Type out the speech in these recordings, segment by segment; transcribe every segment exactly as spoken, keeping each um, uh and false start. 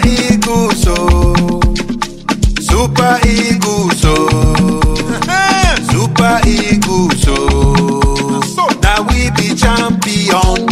Eagles, oh. Super Eagles, oh. Super Eagles, oh. Now we be champion.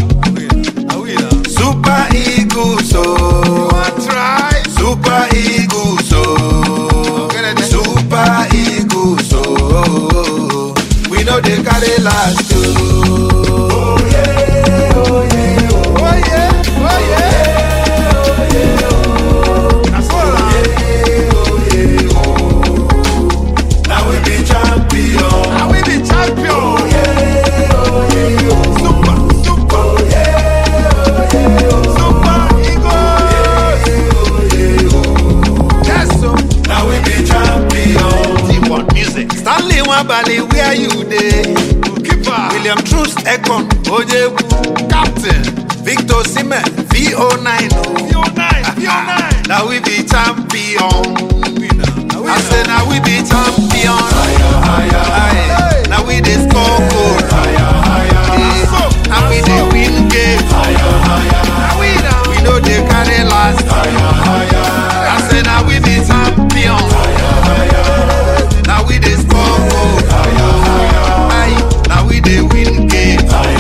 Super Eagles, oh. Super Eagles, oh. Super Eagles, oh. We know they carry last, oh. Oh yeah, oh yeah, oh yeah, oh yeah, oh yeah, oh. That's all. Oh yeah, oh. Now we be champion. Now we be champion. Oh yeah, oh yeah, oh. Super, super, oh yeah, oh yeah, oh. Super Eagles. Oh yeah, oh yeah, oh. Yes, so now we be champion. See what music? Stanley Wabali, where you dey? William Troost Ekon, Ojebu, Captain Victor Simen, V O nine, V O nine, V O nine. Now we be champion. I say now we be champion. Now we dey score goal. Now we dey win game. Now we we know they carry last. I say now we be champion. Now we dey score goal. Now we dey win game.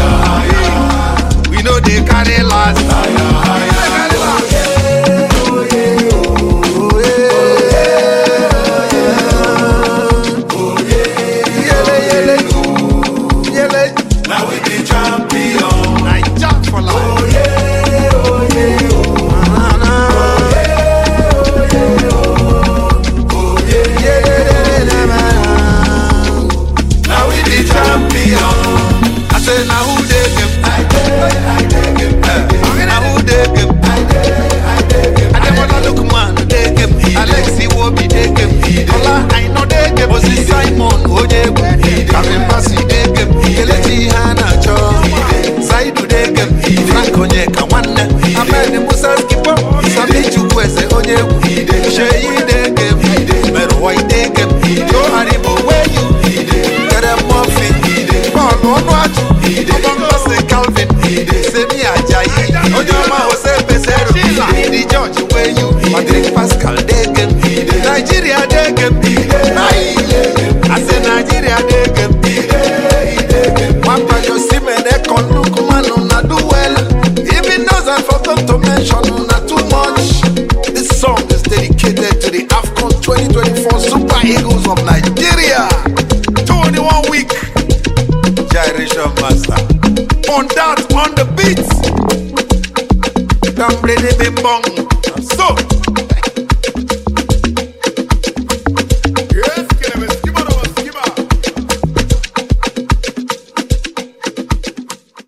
We know they carry last. Now we be champion. I jump for life. Oh yeah, oh yeah, oh. Oh yeah, yeah, now we be champion. I say now who they give? I take, I take it. Now who they give? I take, I take it. I don't wanna look man, they give. Alexi Wobi they give. Ola I know they give. Osi Simon Ojebu. Kevin Bassi they give. Kelechi Hanacho. Saidu they give. Frank Onyeka Wanne. Ahmed Musa Skipo. Sami Chukwese Ojebu. Sheyi they give. Mero White they give. Go Haribo where you? Tere Murphy. Paul Onwaju. Obongose Calvin. Semi Ajayi. Ojoma Jose Pesero. Di George where you? Patrick Pascal they give. Nigeria they give. I say Nigeria they give. Wapa Josimen Ekon Lukman una do well. Even those I forgot to mention una too much. This song is dedicated to the AFCON twenty twenty-four Super Eagles of Nigeria. twenty-one week Gyration Master. On that, on the beats. Don't play the bing bong. So yes, give it, give it, give it.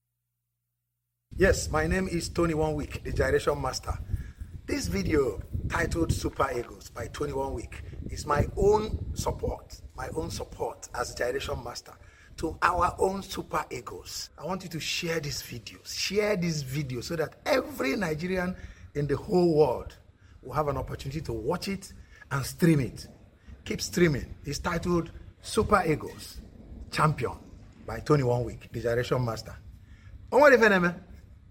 Yes, my name is twenty-one week, the Gyration Master. This video titled Super Eagles by twenty-one week is my own support, my own support as Gyration Master to our own Super Eagles. I want you to share this video, share this video so that every Nigerian in the whole world will have an opportunity to watch it and stream it. Keep streaming. It's titled Super Eagles Champion by twenty-one week, the Gyration Master. On what if